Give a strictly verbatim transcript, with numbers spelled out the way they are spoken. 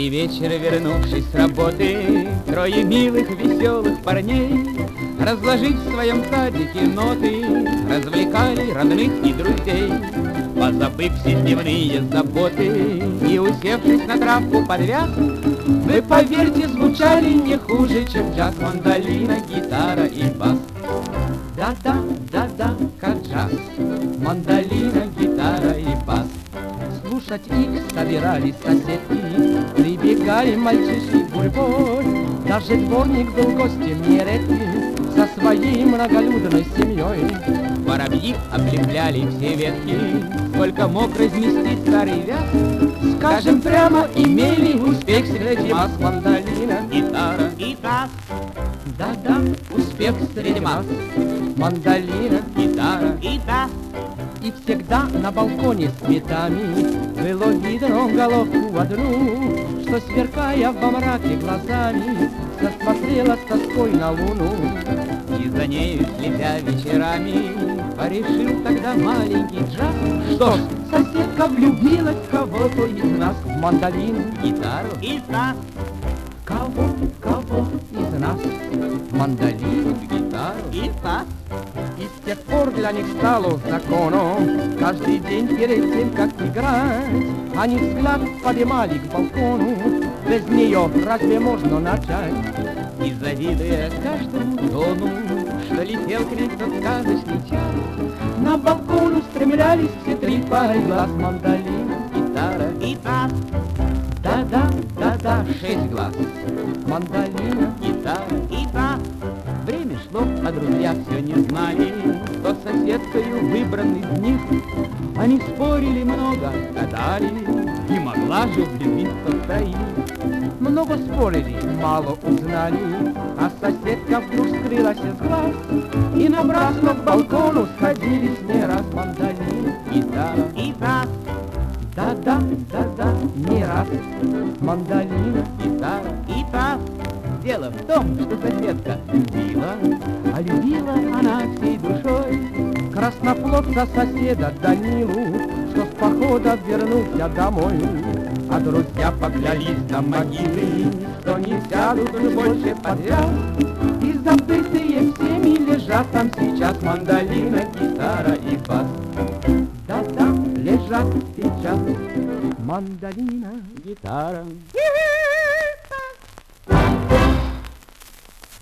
Поздний вечер, вернувшись с работы, трое милых, веселых парней, разложив в своем садике ноты, развлекали родных и друзей. Позабыв все дневные заботы и усевшись на травку под вяз, вы, поверьте, звучали не хуже, чем джаз, мандолина, гитара и бас. Да-да, да-да, как джаз, мандолина, гитара и бас. Слушать их собирались соседки, прибегали мальчишки гурьбой. Даже дворник был гостем нередким со своей многолюдной семьей. Воробьи облепляли все ветки, сколько мог разместить старый вяз. Скажем прямо, имели успех среди масс, мандолина, гитара и бас. Да-да, успех среди масс, мандолина, гитара и бас. И всегда на балконе с цветами было видно головку одну, что, сверкая во мраке глазами, засмотрела с тоской на луну. И за нею, следя вечерами, порешил тогда маленький джаз, что ж, соседка влюбилась в кого-то из нас, в мандолину, гитару и бас. Кого, кого из нас, мандолину, гитару и бас. И с тех пор для них стало законом каждый день перед тем, как играть, они взгляд поднимали к балкону, без нее разве можно начать? И завидуя каждому тону, что летел к ним тот сказочный час, на балкон устремлялись все три пары глаз, мандолина, гитара и бас. Да-да, да-да, шесть глаз, мандолина, гитара и бас. Время шло, а друзья все не знали, кто соседкою выбран из них. Они спорили много, гадали, не могла же влюбиться троих. Много спорили, мало узнали, а соседка вдруг скрылась из глаз. И напрасно к балкону сходились не раз, мандолина, гитара и бас. Да-да, да-да, не раз, мандолина, гитара и бас. Дело в том, что соседка любила, а любила она всей душой красноплодца соседа Данилу, что с похода вернулся домой. А друзья поклялись до могилы, что не сядут уж больше подряд, и забытые всеми лежат там сейчас мандолина, гитара и бас. Да-да, лежат сейчас мандолина, гитара.